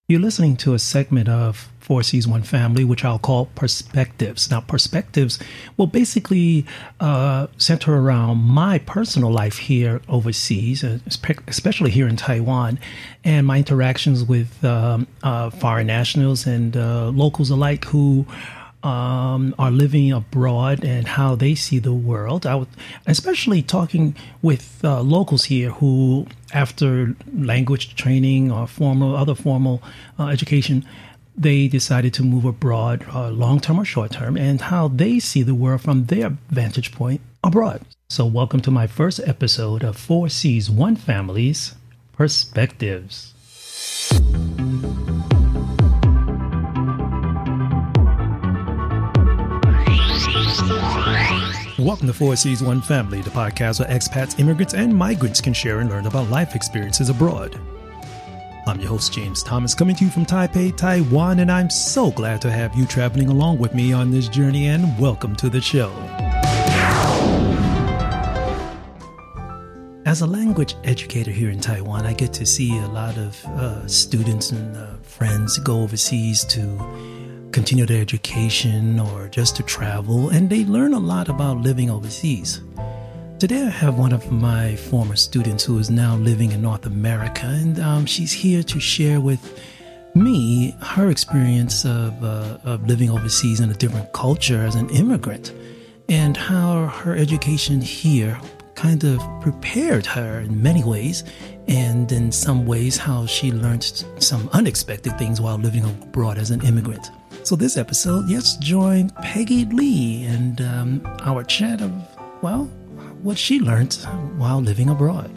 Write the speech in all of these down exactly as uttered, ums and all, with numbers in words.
You're listening to a segment of Four Seas One Family, which I'll call Perspectives. Now, Perspectives will basically uh, center around my personal life here overseas, especially here in Taiwan, and my interactions with um, uh, foreign nationals and uh, locals alike who um, are living abroad and how they see the world. I would, especially talking with uh, locals here who, after language training or formal other formal uh, education, they decided to move abroad, uh, long-term or short-term, and how they see the world from their vantage point abroad. So welcome to my first episode of Four Seas One Family's Perspectives. Welcome to Four Seas One Family, the podcast where expats, immigrants, and migrants can share and learn about life experiences abroad. I'm your host, James Thomas, coming to you from Taipei, Taiwan, and I'm so glad to have you traveling along with me on this journey, and welcome to the show. As a language educator here in Taiwan, I get to see a lot of uh, students and uh, friends go overseas to continue their education or just to travel, and they learn a lot about living overseas. Today I have one of my former students who is now living in North America, and um, she's here to share with me her experience of, uh, of living overseas in a different culture as an immigrant, and how her education here kind of prepared her in many ways, and in some ways how she learned some unexpected things while living abroad as an immigrant. So this episode, let's join Peggy Lee and um, our chat of, well, what she learned while living abroad.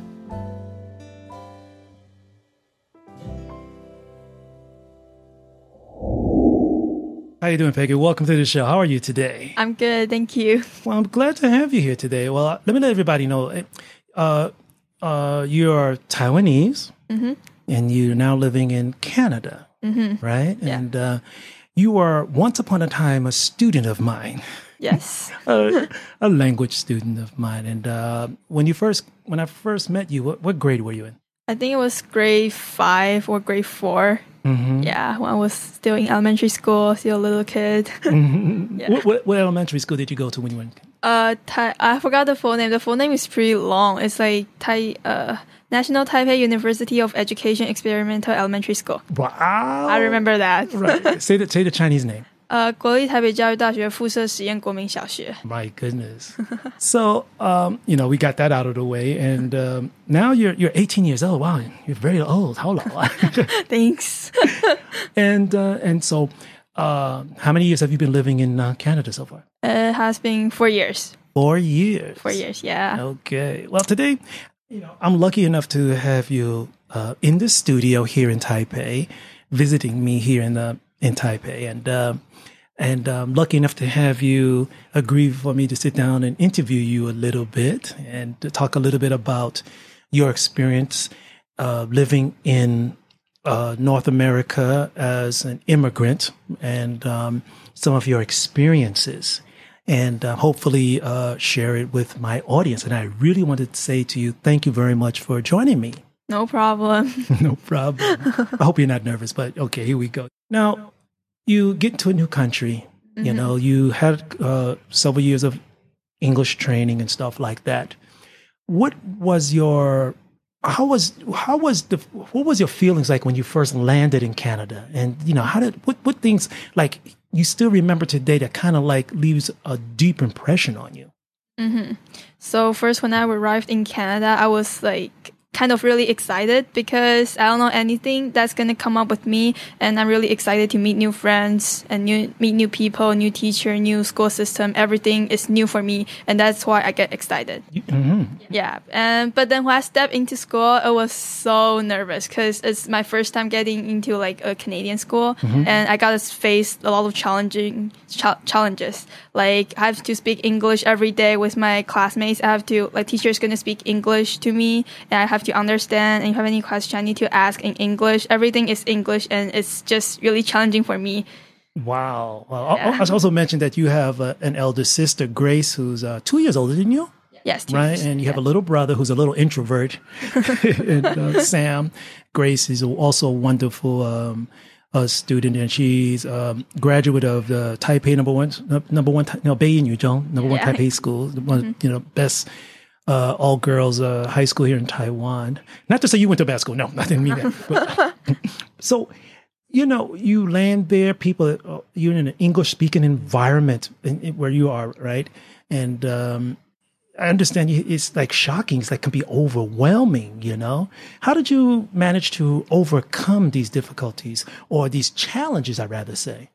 How you doing, Peggy? Welcome to the show. How are you today? I'm good, thank you. Well, I'm glad to have you here today. Well, let me let everybody know. Uh, uh, you're Taiwanese, mm-hmm. and you're now living in Canada, mm-hmm. right? Yeah. And uh, you were once upon a time a student of mine. Yes. a, a language student of mine. And uh, when you first, when I first met you, what, what grade were you in? I think it was grade five or grade four. Mm-hmm. Yeah, when I was still in elementary school, still a little kid. Mm-hmm. Yeah. What, what, what elementary school did you go to when you went? Uh, Tai- I forgot the full name. The full name is pretty long. It's like Tai uh, National Taipei University of Education Experimental Elementary School. Wow. I remember that. Right. Say the, say the Chinese name. Uh, 国立台北教育大学附设实验国民小学. My goodness. So, um, you know, we got that out of the way, and um, now you're you're eighteen years old. Wow, you're very old. How long? Thanks. and uh, and so, uh, how many years have you been living in uh, Canada so far? It has been four years. Four years. Four years, yeah. Okay. Well, today, you know, I'm lucky enough to have you uh, in the studio here in Taipei, visiting me here in the in Taipei, and. Uh, And I'm lucky enough to have you agree for me to sit down and interview you a little bit and to talk a little bit about your experience uh, living in uh, North America as an immigrant, and um, some of your experiences, and uh, hopefully uh, share it with my audience. And I really wanted to say to you, thank you very much for joining me. No problem. No problem. I hope you're not nervous, but okay, here we go. Now, you get into a new country, you mm-hmm. know, you had uh, several years of English training and stuff like that. What was your, how was, how was the, what was your feelings like when you first landed in Canada? And, you know, how did, what, what things, like, you still remember today that kind of like leaves a deep impression on you? Mm-hmm. So first, when I arrived in Canada, I was like, kind of really excited because I don't know anything that's going to come up with me, and I'm really excited to meet new friends and new meet new people, new teacher, new school system. Everything is new for me, and that's why I get excited. Mm-hmm. Yeah, and but then when I stepped into school, I was so nervous because it's my first time getting into like a Canadian school, mm-hmm. and I got to face a lot of challenging ch- challenges. Like I have to speak English every day with my classmates. I have to like teachers going to speak English to me, and I have to understand, and if you have any question I need to ask in English. Everything is English, and it's just really challenging for me. Wow. Well, yeah. I, I also mentioned that you have uh, an elder sister, Grace, who's uh, two years older than you. Yes. Yes, two right? years. And you have Yeah. a little brother who's a little introvert, and, uh, Sam. Grace is also a wonderful um, uh, student, and she's um, graduate of the Taipei number one, number one, no, Beiying Yuzhong, number one Yeah. Taipei school, the one, Mm-hmm. you know, best uh, all girls uh, high school here in Taiwan. Not to say you went to bad school, no, I didn't mean that. But, so, you know, you land there, people, uh, you're in an English speaking environment in, in where you are, right? And um, I understand you, it's like shocking. It's like can be overwhelming, you know? How did you manage to overcome these difficulties or these challenges, I'd rather say?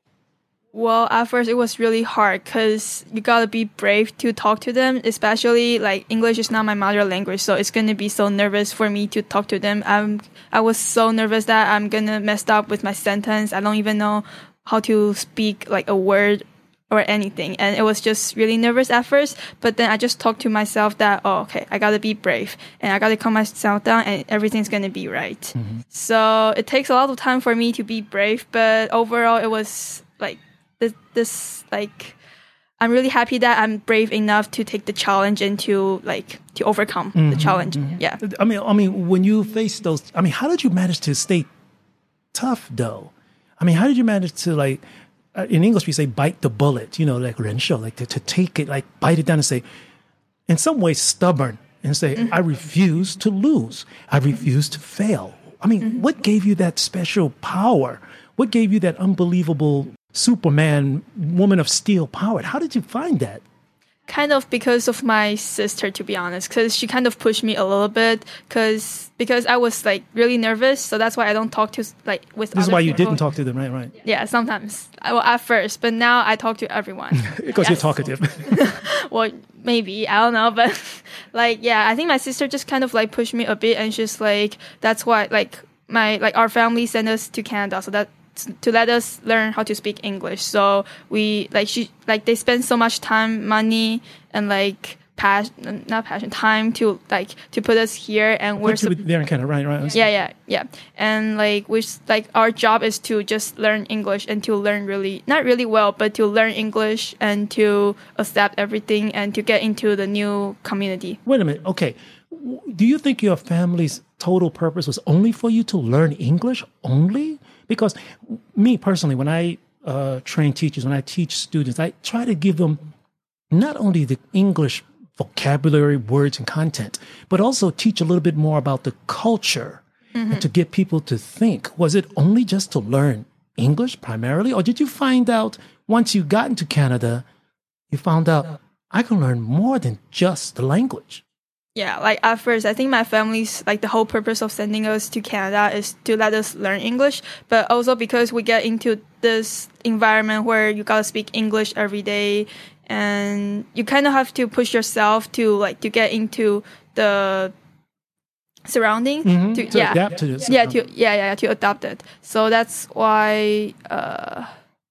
Well, at first it was really hard because you gotta be brave to talk to them, especially like English is not my mother language, so it's gonna be so nervous for me to talk to them. I'm, I was so nervous that I'm gonna mess up with my sentence. I don't even know how to speak like a word or anything. And it was just really nervous at first, but then I just talked to myself that, oh, okay, I gotta be brave and I gotta calm myself down and everything's gonna be right. Mm-hmm. So it takes a lot of time for me to be brave, but overall it was like this, this like, I'm really happy that I'm brave enough to take the challenge and to like, to overcome mm-hmm, the challenge. Mm-hmm. Yeah. I mean, I mean, when you face those, I mean, how did you manage to stay tough though? I mean, how did you manage to like, Uh, in English, we say bite the bullet, you know, like 人设, like to, to take it, like bite it down and say, in some ways, stubborn and say, mm-hmm. I refuse to lose. I refuse to fail. I mean, mm-hmm. what gave you that special power? What gave you that unbelievable Superman, woman of steel power? How did you find that? Kind of because of my sister, to be honest, because she kind of pushed me a little bit because because I was like really nervous, so that's why I don't talk to like with. This is other why you people. didn't talk to them, right? Right. Yeah, sometimes. Well, at first, but now I talk to everyone because yes. you're talkative. Well, maybe I don't know, but like yeah, I think my sister just kind of like pushed me a bit, and she's like, that's why like my like our family sent us to Canada, so that. To let us learn how to speak English. So we like she like they spend so much time, money, and like passion, not passion, time to like to put us here, and we're so, there in Canada, right? Right. Yeah, yeah, yeah. And like we like our job is to just learn English and to learn really not really well, but to learn English and to accept everything and to get into the new community. Wait a minute. Okay, do you think your family's total purpose was only for you to learn English only? Because me personally, when I uh, train teachers, when I teach students, I try to give them not only the English vocabulary, words, and content, but also teach a little bit more about the culture mm-hmm. and to get people to think. Was it only just to learn English primarily? Or did you find out once you got into Canada, you found out I can learn more than just the language? Yeah, like at first, I think my family's, like the whole purpose of sending us to Canada is to let us learn English, but also because we get into this environment where you gotta speak English every day, and you kind of have to push yourself to like, to get into the surrounding. Mm-hmm. To, to yeah, adapt to this. yeah, to, yeah, yeah, to adapt it. So that's why, uh,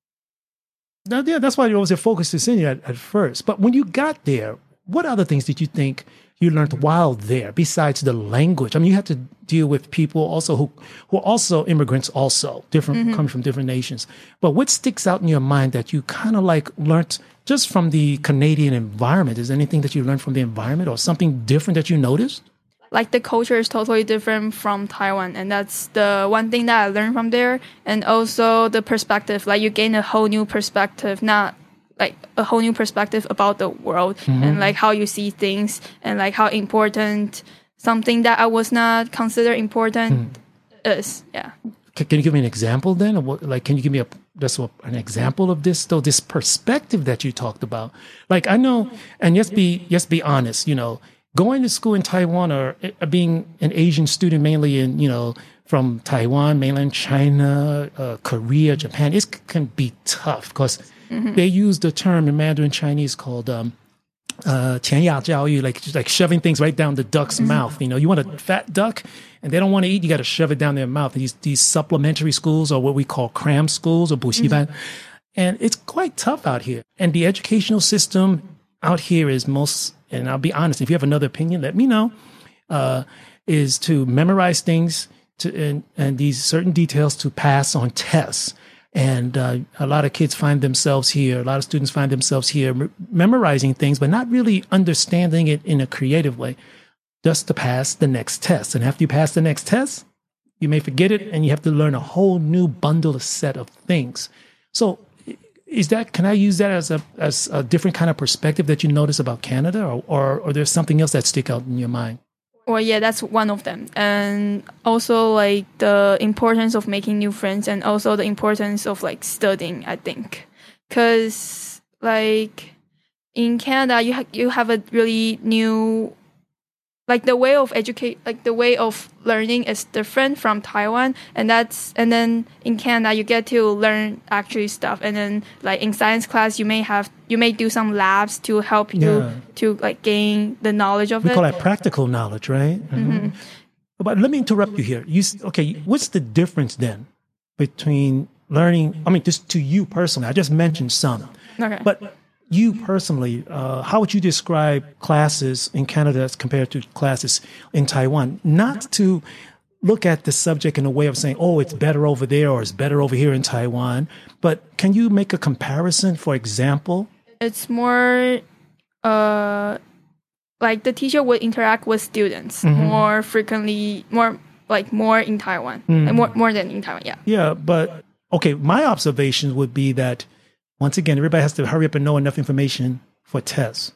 Now, yeah, that's why it was your focus is in you at, at first. But when you got there, what other things did you think you learned while there besides the language? I mean, you had to deal with people also who, who are also immigrants, also different, mm-hmm. coming from different nations. But what sticks out in your mind that you kind of like learned just from the Canadian environment? Is there anything that you learned from the environment or something different that you noticed? Like the culture is totally different from Taiwan, and that's the one thing that I learned from there. And also the perspective, like you gain a whole new perspective, not like a whole new perspective about the world mm-hmm. and like how you see things and like how important something that I was not considered important mm. is. Yeah. Can, can you give me an example then? Of what, like, can you give me a just an example of this though? This perspective that you talked about. Like I know, and just be just be honest. You know, going to school in Taiwan or uh, being an Asian student, mainly in you know from Taiwan, mainland China, uh, Korea, Japan, it can be tough because. Mm-hmm. They use the term in Mandarin Chinese called um, uh, 填鸭教育, like just like shoving things right down the duck's mm-hmm. mouth. You know, you want a fat duck and they don't want to eat, you got to shove it down their mouth. These these supplementary schools are what we call cram schools or 补习班. Mm-hmm. And it's quite tough out here. And the educational system out here is most, and I'll be honest, if you have another opinion, let me know, uh, is to memorize things to and, and these certain details to pass on tests. And uh, a lot of kids find themselves here, a lot of students find themselves here m- memorizing things, but not really understanding it in a creative way, just to pass the next test. And after you pass the next test, you may forget it and you have to learn a whole new bundle, of set of things. So is that, can I use that as a as a different kind of perspective that you notice about Canada, or, or, or there's something else that stick out in your mind? Well, yeah, that's one of them. And also like the importance of making new friends, and also the importance of like studying, I think. Cause like in Canada, you ha- you have a really new, like the way of educate, like the way of learning is different from Taiwan. And that's, and then in Canada, you get to learn actually stuff. And then like in science class, you may have, you may do some labs to help you Yeah. to like gain the knowledge of We it. call that practical knowledge, right? Mm-hmm. But let me interrupt you here. You s- okay? What's the difference then between learning? I mean, just to you personally, I just mentioned some, Okay. but you personally, uh, how would you describe classes in Canada as compared to classes in Taiwan? Not to look at the subject in a way of saying, "Oh, it's better over there," or "It's better over here in Taiwan," but can you make a comparison? For example, It's more uh like the teacher would interact with students more frequently, more like more in Taiwan, and more more than in Taiwan. Yeah. yeah, but okay, my observations would be that once again, everybody has to hurry up and know enough information for tests.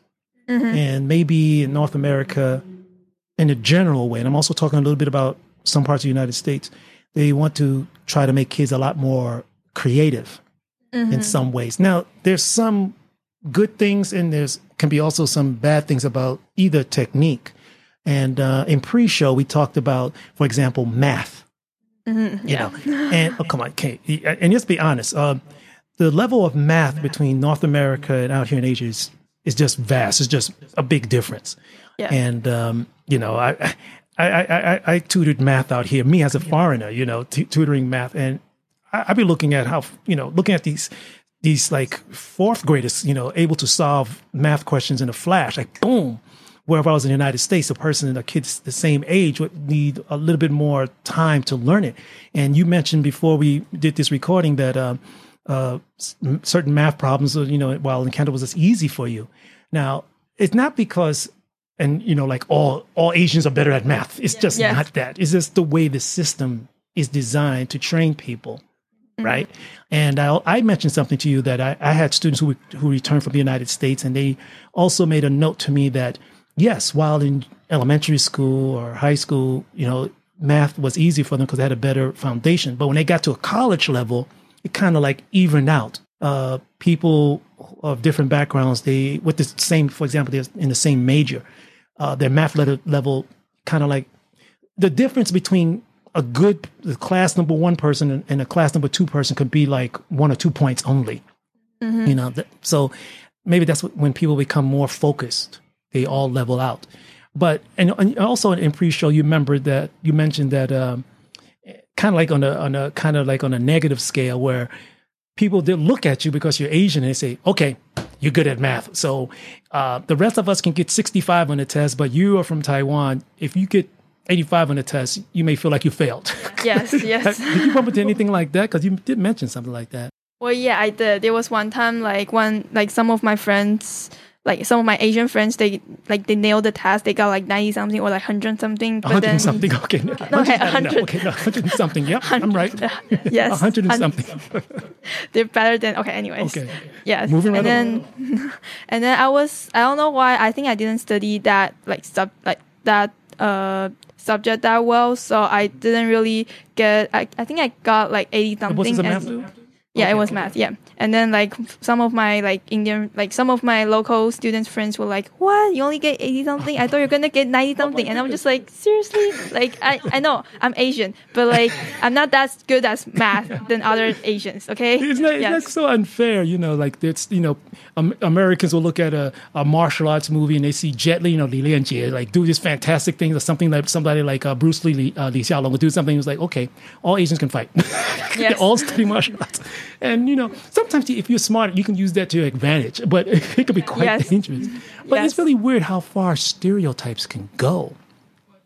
And maybe in North America, in a general way, and I'm also talking a little bit about some parts of the United States, they want to try to make kids a lot more creative in some ways. Now, there's some good things, and there's can be also some bad things about either technique. And uh, in pre-show, we talked about, for example, math. You know, and oh, come on, Kate, and just be honest. Uh, the level of math between North America and out here in Asia is, is just vast. It's just a big difference. Yeah. And, um, you know, I, I, I, I, I tutored math out here, me as a foreigner, you know, t- tutoring math. And I, I'd be looking at how, you know, looking at these, these like fourth graders, you know, able to solve math questions in a flash, like boom. Where if I was in the United States, a person, a kid the same age would need a little bit more time to learn it. And you mentioned before we did this recording that, um, uh, certain math problems, you know, while in Canada was just easy for you. Now, it's not because, and you know, like all all Asians are better at math. It's just Yeah. not that. It's just the way the system is designed to train people, right? And I, I mentioned something to you that I, I had students who who returned from the United States, and they also made a note to me that yes, while in elementary school or high school, you know, math was easy for them because they had a better foundation. But when they got to a college level, it kind of like evened out. Uh, people of different backgrounds, they with the same, for example, they're in the same major, uh, their math level, level kind of like the difference between a good the class number one person and, and a class number two person could be like one or two points only. You know, th- so maybe that's what, when people become more focused, they all level out. But and, and also in pre-show, you remember that you mentioned that. Um, kind of like on a on a kind of like on a negative scale where people did look at you because you're Asian and they say, okay, you're good at math. So uh, the rest of us can get sixty-five on the test, but you are from Taiwan. If you get eighty-five on the test, you may feel like you failed. Yes, yes. Did you bump into anything like that? Because you did mention something like that. Well, yeah, I did. There was one time, like one, like some of my friends, like some of my Asian friends, they like they nailed the test. They got like ninety something or like hundred something. But hundred then and something. Okay, no, okay, no, hundred. Okay, no, hundred and something. Yep, I'm right. Yes, A hundred and hun- something. They're better than okay. Anyways, Okay. yes. Moving right and then, and then I was I don't know why I think I didn't study that like sub like that uh subject that well, so I didn't really get. I I think I got like eighty something. Was this a and- math? Yeah, Okay. it was math. Yeah, and then like some of my like Indian, like some of my local students friends were like, "What? You only get eighty something? I thought you're gonna get ninety something." And I'm just like, seriously? Like I, I know I'm Asian, but like I'm not that good at math than other Asians. Okay? It's not, it's Yes. not so unfair, you know, like it's, you know, um, Americans will look at a, a martial arts movie and they see Jet Li, you know, Li Lianjie, like do this fantastic thing or something like somebody like uh, Bruce Lee, Li, uh, Li Xiaolong will do something. It was like, okay, all Asians can fight. They Yes. all study martial arts. And, you know, sometimes if you're smart, you can use that to your advantage, but it could be quite Yes. dangerous. But Yes. it's really weird how far stereotypes can go.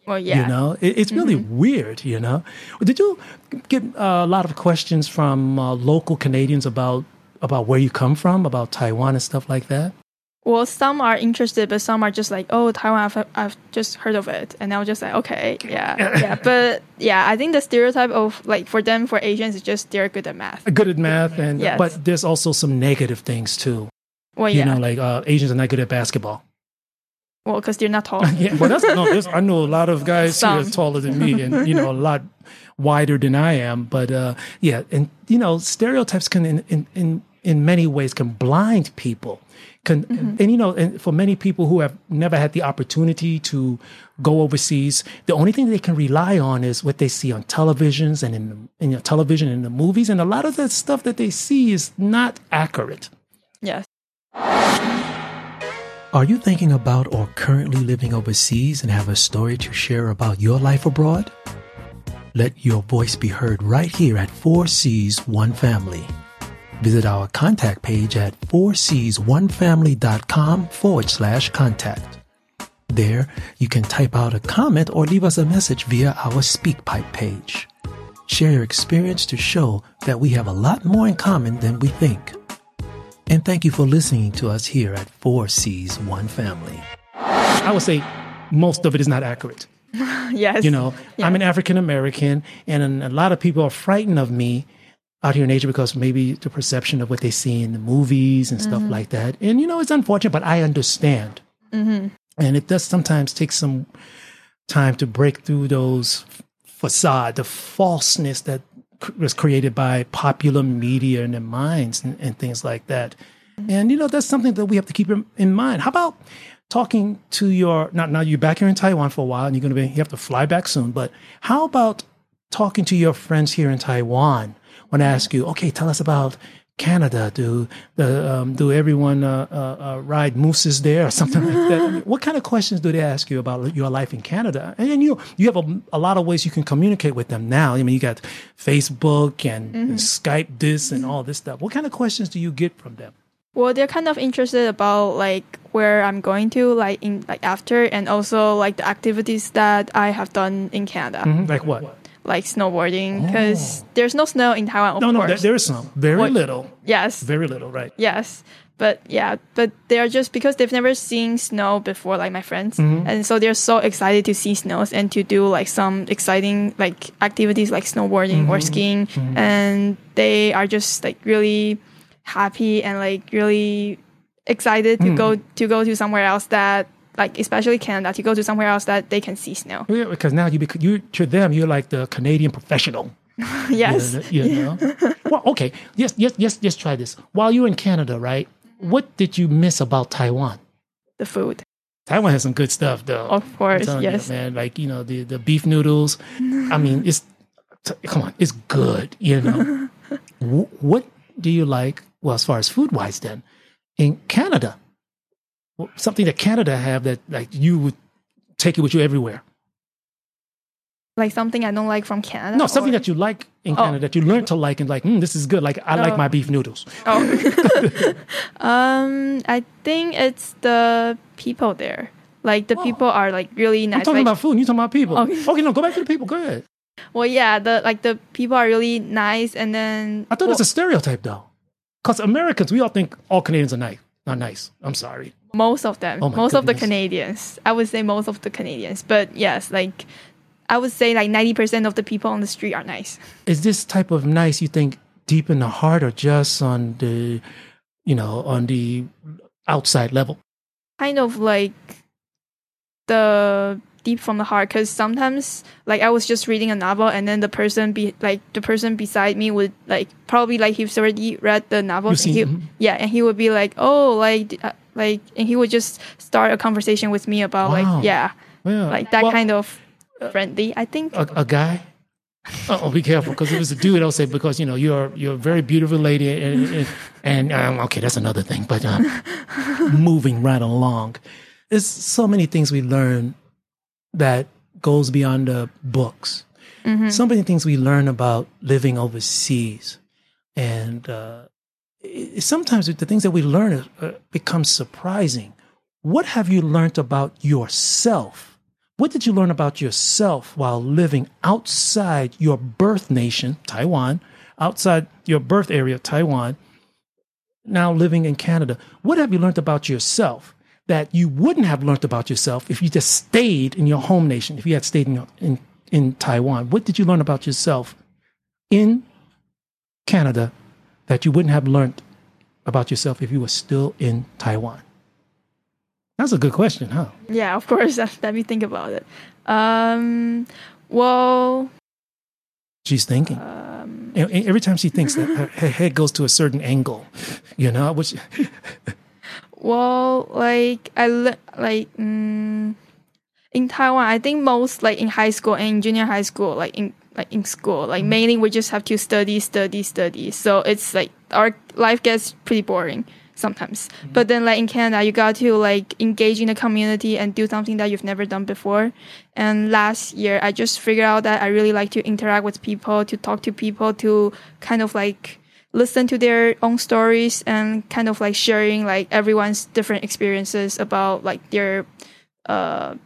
Well, yeah. You know, it, it's really mm-hmm. weird, you know. Did you get uh, a lot of questions from uh, local Canadians about about where you come from, about Taiwan and stuff like that? Well, some are interested, but some are just like, oh, Taiwan, I've, I've just heard of it. And I was just like, okay, yeah, yeah. But yeah, I think the stereotype of like for them, for Asians, is just they're good at math. Good at math. and yes. But there's also some negative things too. Well, you yeah. know, like uh, Asians are not good at basketball. Well, because they're not tall. yeah, well, that's, no, there's, I know a lot of guys who are taller than me and, you know, a lot wider than I am. But uh, yeah, and, you know, stereotypes can, in, in, in, in many ways, can blind people. Can, mm-hmm. And, you know, and for many people who have never had the opportunity to go overseas, the only thing they can rely on is what they see on televisions and in, the, in your television and the movies. And a lot of that stuff that they see is not accurate. Yes. Are you thinking about or currently living overseas and have a story to share about your life abroad? Let your voice be heard right here at four C's One Family. Visit our contact page at four C's one family dot com forward slash contact. There, you can type out a comment or leave us a message via our SpeakPipe page. Share your experience to show that we have a lot more in common than we think. And thank you for listening to us here at four C's One Family. I would say most of it is not accurate. Yes. You know, yeah. I'm an African American, and a lot of people are frightened of me out here in Asia because maybe the perception of what they see in the movies and stuff mm-hmm. like that. And, you know, it's unfortunate, but I understand. Mm-hmm. And it does sometimes take some time to break through those facade, the falseness that was created by popular media in their minds and, and things like that. Mm-hmm. And, you know, that's something that we have to keep in mind. How about talking to your, not now you're back here in Taiwan for a while and you're going to be, you have to fly back soon, but how about talking to your friends here in Taiwan when I ask you, okay, tell us about Canada. Do the um, do everyone uh, uh, uh, ride mooses there or something like that? I mean, what kind of questions do they ask you about your life in Canada? And, and you you have a, a lot of ways you can communicate with them now. I mean, you got Facebook and, mm-hmm. and Skype this and all this stuff. What kind of questions do you get from them? Well, they're kind of interested about like where I'm going to, like in like after, and also like the activities that I have done in Canada. Mm-hmm. Like what? Like snowboarding, because oh. there's no snow in Taiwan, of no, no, course. No, there is snow. Very well, little. Yes. Very little, right. Yes. But yeah, but they're just, because they've never seen snow before, like my friends. Mm-hmm. And so they're so excited to see snows and to do like some exciting like activities like snowboarding mm-hmm. or skiing. Mm-hmm. And they are just like really happy and like really excited to mm. go to go to somewhere else that, like especially Canada, to go to somewhere else that they can see snow. Yeah, because now you, you to them, you're like the Canadian professional. Yes. You know? You know? Well, okay. Yes, yes, yes. Just try this. While you're in Canada, right? What did you miss about Taiwan? The food. Taiwan has some good stuff, though. Of course, yes, you, man. Like you know the the beef noodles. I mean, it's come on, it's good. You know, what do you like? Well, as far as food wise, then in Canada. Something that Canada have that like you would take it with you everywhere. Like something I don't like from Canada? No, something or? that you like in oh. Canada that you learned to like and like, mm, this is good. Like I oh. like my beef noodles. Oh, um, I think it's the people there. Like the oh. people are like really nice. I'm talking like, about food. And you talking about people? Okay. okay, no, go back to the people. Go ahead. Well, yeah, the like the people are really nice, and then I thought well, it's a stereotype though, because Americans we all think all Canadians are nice. Not nice. I'm sorry. Most of them. Oh most goodness. of the Canadians. I would say most of the Canadians. But yes, like I would say like ninety percent of the people on the street are nice. Is this type of nice, you think, deep in the heart or just on the, you know, on the outside level? Kind of like the deep from the heart, because sometimes like I was just reading a novel and then the person be like the person beside me would like probably like he's already read the novel and he, mm-hmm. yeah and he would be like oh like uh, like and he would just start a conversation with me about wow. like yeah, yeah like that well, kind of friendly I think a, a guy oh be careful, because if it's a dude I'll say because you know you're you're a very beautiful lady and and, and um, okay that's another thing, but um, moving right along, there's so many things we learn that goes beyond the books. Mm-hmm. So many things we learn about living overseas. And uh, it, sometimes the things that we learn uh, become surprising. What have you learned about yourself What did you learn about yourself while living outside your birth nation, Taiwan, outside your birth area, Taiwan, now living in Canada? What have you learned about yourself that you wouldn't have learned about yourself if you just stayed in your home nation, if you had stayed in, your, in, in Taiwan? What did you learn about yourself in Canada that you wouldn't have learned about yourself if you were still in Taiwan? That's a good question, huh? Yeah, of course. Let me think about it. Um, well... She's thinking. Um, Every time she thinks that, her, her head goes to a certain angle, you know? Which... well, like, I le- like, um, in Taiwan, I think most, like, in high school and in junior high school, like, in like in school, like, mm-hmm. mainly we just have to study, study, study. So it's, like, our life gets pretty boring sometimes. Mm-hmm. But then, like, in Canada, you got to, like, engage in the community and do something that you've never done before. And last year, I just figured out that I really like to interact with people, to talk to people, to kind of, like, listen to their own stories and kind of, like, sharing, like, everyone's different experiences about, like, their, uh,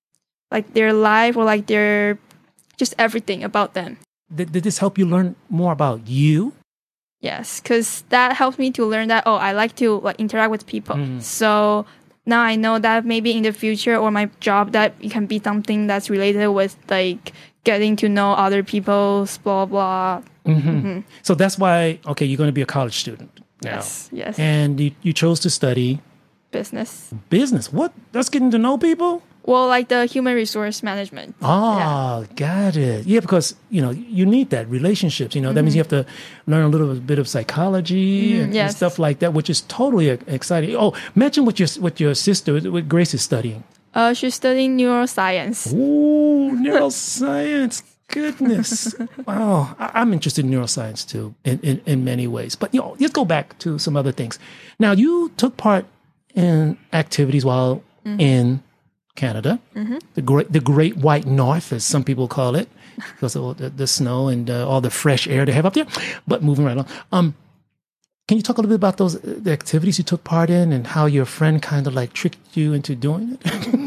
like, their life or, like, their, just everything about them. Did, did this help you learn more about you? Yes, because that helped me to learn that, oh, I like to, like, interact with people. Mm. So now I know that maybe in the future or my job that it can be something that's related with, like, getting to know other people's blah, blah. Mm-hmm. Mm-hmm. So that's why, okay, you're going to be a college student now. Yes, yes. And you, you chose to study? Business. Business? What? That's getting to know people? Well, like the human resource management. Oh, yeah. Got it. Yeah, because, you know, you need that, relationships. You know, mm-hmm. that means you have to learn a little bit of psychology mm-hmm. and, yes. and stuff like that, which is totally exciting. Oh, mention what your, what your sister, what Grace is studying. Uh, she's studying neuroscience. Ooh, neuroscience. Goodness. Wow. I, I'm interested in neuroscience, too, in, in, in many ways. But, you know, let's go back to some other things. Now, you took part in activities while mm-hmm. in Canada, mm-hmm. the great the Great White North, as some people call it, because of the, the snow and uh, all the fresh air they have up there. But moving right on, um, can you talk a little bit about those the activities you took part in and how your friend kind of like tricked you into doing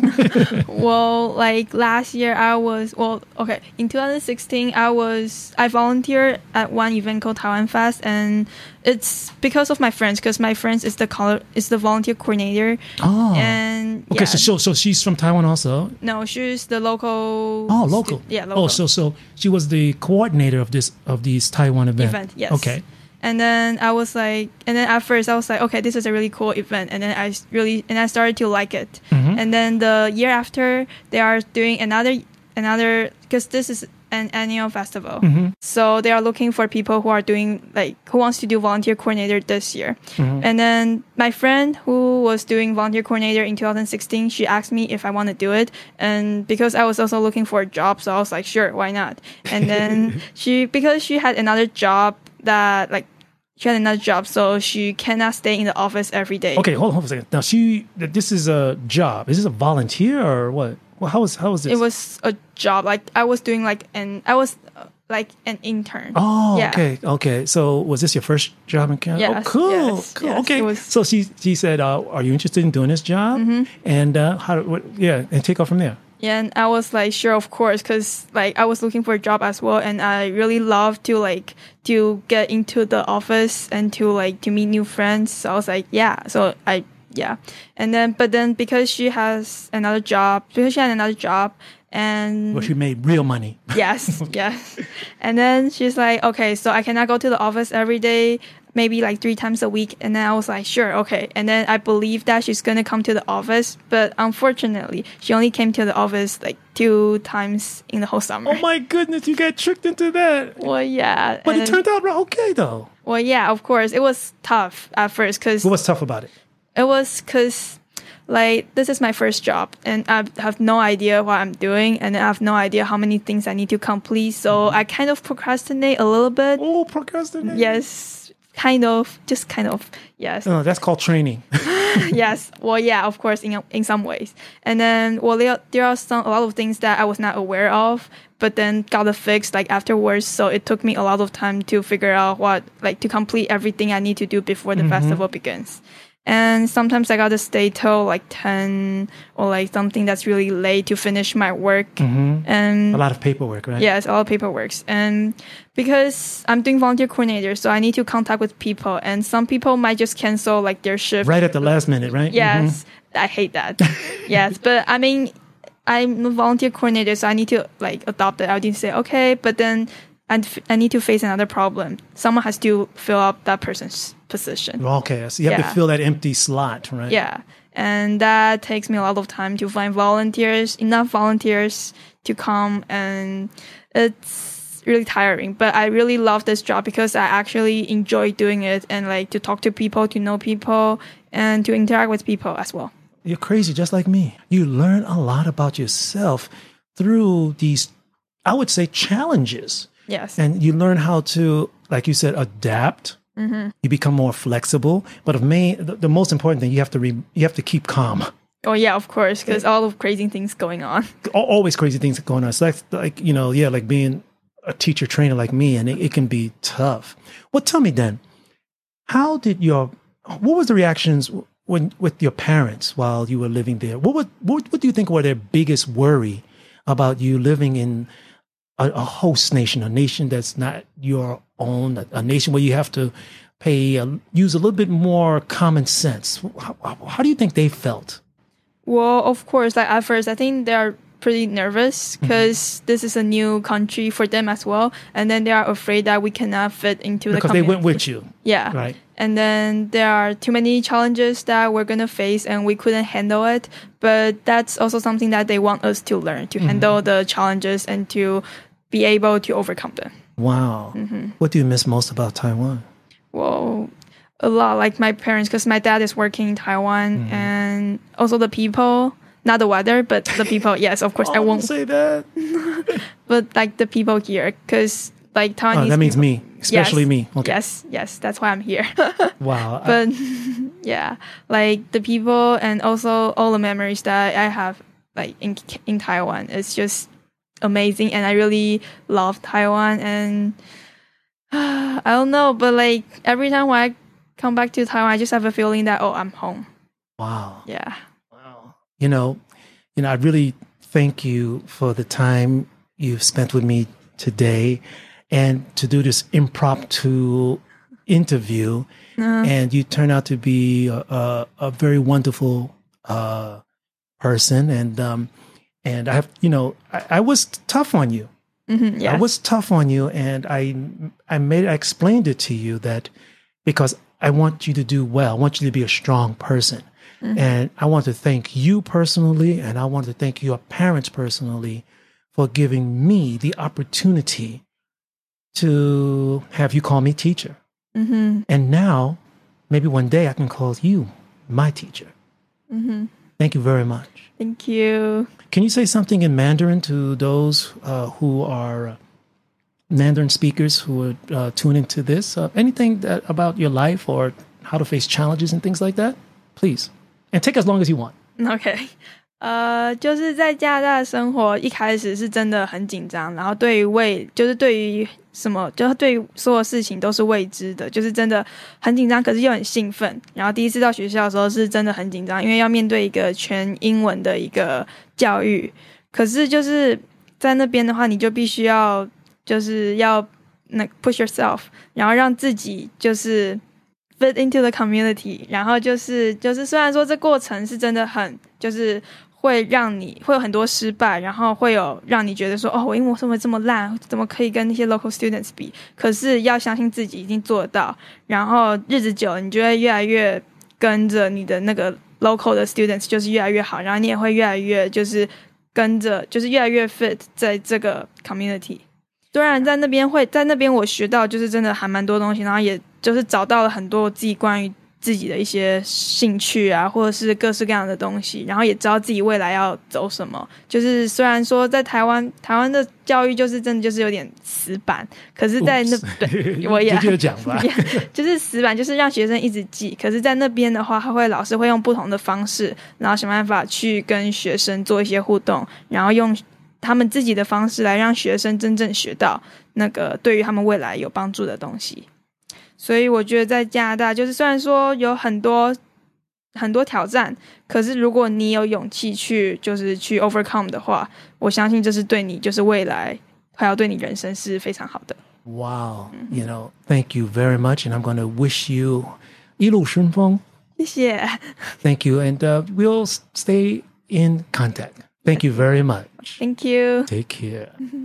it? Well, like last year, I was well, okay. In twenty sixteen, I was I volunteered at one event called Taiwan Fest, and it's because of my friends. Because my friends is the color is the volunteer coordinator. Oh, and okay. Yeah. So, so so she's from Taiwan also. No, she's the local. Oh, local. Stu- yeah, local. Oh, so so she was the coordinator of this of these Taiwan event. Event, yes. Okay. And then I was like, and then at first I was like, okay, this is a really cool event. And then I really, and I started to like it. Mm-hmm. And then the year after, they are doing another, another, because this is an annual festival. Mm-hmm. So they are looking for people who are doing, like, who wants to do volunteer coordinator this year. Mm-hmm. And then my friend who was doing volunteer coordinator in twenty sixteen, she asked me if I want to do it. And because I was also looking for a job, so I was like, sure, why not? And then she, because she had another job, that like she had another job, so she cannot stay in the office every day. Okay, hold on, hold on a second. Now she, this is a job. Is this a volunteer or what? Well, how was how was this? It was a job. Like I was doing like an I was uh, like an intern. Oh, yeah. okay, okay. So was this your first job in Canada? Yes, oh, cool, yes, cool. Yes, okay. Was... So she she said, uh, "Are you interested in doing this job?" Mm-hmm. And uh, how? What, yeah, and take off from there. Yeah, and I was like, sure, of course, because like I was looking for a job as well, and I really love to like to get into the office and to like to meet new friends. So I was like, yeah. So I yeah, and then but then because she has another job, because she had another job, and well, she made real money. Yes, yes. And then she's like, okay, so I cannot go to the office every day. Maybe like three times a week. And then I was like, sure, okay. And then I believed that she's going to come to the office. But unfortunately, she only came to the office like two times in the whole summer. Oh my goodness, you got tricked into that. Well, yeah. But and, it turned out okay, though. Well, yeah, of course. It was tough at first. Cause what was tough about it? It was because, like, this is my first job. And I have no idea what I'm doing. And I have no idea how many things I need to complete. So mm-hmm. I kind of procrastinate a little bit. Oh, procrastinate. Yes. Kind of, just kind of, yes. Oh, that's called training. Yes. Well, yeah, of course, in in some ways. And then, well, there, there are some a lot of things that I was not aware of, but then got it fixed like afterwards. So it took me a lot of time to figure out what, like, to complete everything I need to do before the mm-hmm. festival begins. And sometimes I got to stay till like ten or like something that's really late to finish my work. Mm-hmm. And a lot of paperwork, right? Yes, a lot of paperwork. And because I'm doing volunteer coordinator, so I need to contact with people, and some people might just cancel like their shift right at the last minute, right? Yes, mm-hmm. I hate that. Yes, but I mean, I'm a volunteer coordinator, so I need to like adopt it. I need to say okay, but then I I need to face another problem. Someone has to fill up that person's position. Okay, so you have yeah. to fill that empty slot, right? Yeah, and that takes me a lot of time to find volunteers, enough volunteers to come, and it's really tiring. But I really love this job because I actually enjoy doing it, and like to talk to people, to know people, and to interact with people as well. You're crazy, just like me. You learn a lot about yourself through these, I would say, challenges. Yes. And you learn how to, like you said, adapt. Mm-hmm. You become more flexible. But of main, the, the most important thing, you have to re, you have to keep calm. Oh, yeah, of course, because all of crazy things going on. Always crazy things going on. So that's like, you know, yeah, like being a teacher trainer like me, and it, it can be tough. Well, tell me then, how did your, what was the reactions when with your parents while you were living there? What would, what, what do you think were their biggest worry about you living in a, a host nation, a nation that's not your own, a, a nation where you have to pay, a, use a little bit more common sense? How, how do you think they felt? Well, of course, like at first, I think they're pretty nervous because mm-hmm. this is a new country for them as well. And then they are afraid that we cannot fit into because the community. Because they went with you. Yeah. Right. And then there are too many challenges that we're going to face and we couldn't handle it. But that's also something that they want us to learn, to mm-hmm. handle the challenges and to be able to overcome them. Wow. Mm-hmm. What do you miss most about Taiwan? Well, a lot, like my parents, because my dad is working in Taiwan, mm-hmm. and also the people, not the weather, but the people. Yes, of course, oh, I won't say that. But like the people here, because like Taiwanese. Oh, that means people, me, especially yes, me. Okay. Yes, yes, that's why I'm here. Wow. But yeah, like the people and also all the memories that I have, like in in Taiwan, it's just amazing, and I really love Taiwan. And uh, I don't know, but like every time when I come back to Taiwan, I just have a feeling that, oh, I'm home. Wow. Yeah. Wow. You know, you know, I really thank you for the time you've spent with me today and to do this impromptu interview. Uh-huh. And you turn out to be a, a, a very wonderful uh, person. And, um, and I have, you know, I, I was tough on you. Mm-hmm, yes. I was tough on you. And I, I made, I explained it to you that because I want you to do well. I want you to be a strong person. Mm-hmm. And I want to thank you personally, and I want to thank your parents personally for giving me the opportunity to have you call me teacher. Mm-hmm. And now, maybe one day I can call you my teacher. Mm-hmm. Thank you very much. Thank you. Can you say something in Mandarin to those uh, who are Mandarin speakers who would uh, tune into this? Uh, anything that, about your life or how to face challenges and things like that? Please. And take as long as you want. Okay. 呃，就是在加拿大的生活一开始是真的很紧张，然后对于未就是对于什么，就是对于所有事情都是未知的，就是真的很紧张，可是又很兴奋。然后第一次到学校的时候是真的很紧张，因为要面对一个全英文的一个教育。可是就是在那边的话，你就必须要就是要那 push yourself， 然后让自己就是 fit into the community， 然后就是就是虽然说这过程是真的很就是会让你会有很多失败，然后会有让你觉得说哦，我英文怎么这么烂，怎么可以跟那些 local students 比？可是要相信自己一定做得到，然后日子久了，你就会越来越跟着你的那个 local 的 students 就是越来越好，然后你也会越来越就是跟着就是越来越 fit 在这个 community。虽然在那边会在那边我学到就是真的还蛮多东西，然后也就是找到了很多自己关于自己的一些兴趣啊，或者是各式各样的东西，然后也知道自己未来要走什么。就是虽然说在台湾台湾的教育就是真的就是有点死板，可是在那对我也就讲吧就是死板，就是让学生一直记。可是在那边的话，他会老师会用不同的方式，然后想办法去跟学生做一些互动，然后用他们自己的方式来让学生真正学到那个对于他们未来有帮助的东西。所以我觉得在加拿大就是虽然说有很多很多挑战，可是如果你有勇气去就是去 overcome 的话，我相信这是对你就是未来还有对你人生是非常好的。 Wow, you know, thank you very much, and I'm going to wish you 一路顺风。 谢谢。 Thank you, and uh, we'll stay in contact. Thank you very much. Thank you. Take care.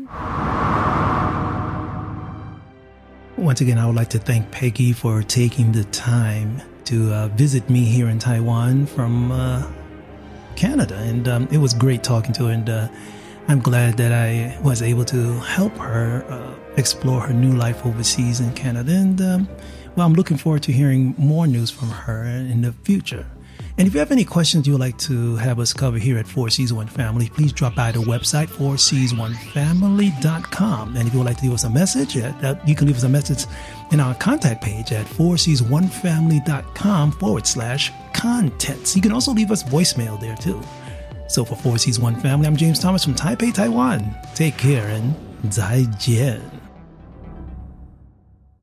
Once again, I would like to thank Peggy for taking the time to uh, visit me here in Taiwan from uh, Canada. And um, it was great talking to her. And uh, I'm glad that I was able to help her uh, explore her new life overseas in Canada. And um, well, I'm looking forward to hearing more news from her in the future. And if you have any questions you would like to have us cover here at four C's One Family, please drop by the website, four C's One Family dot com. And if you would like to leave us a message, uh, you can leave us a message in our contact page at four C's One Family dot com forward slash contents. You can also leave us voicemail there too. So for four C's One Family, I'm James Thomas from Taipei, Taiwan. Take care and 再见.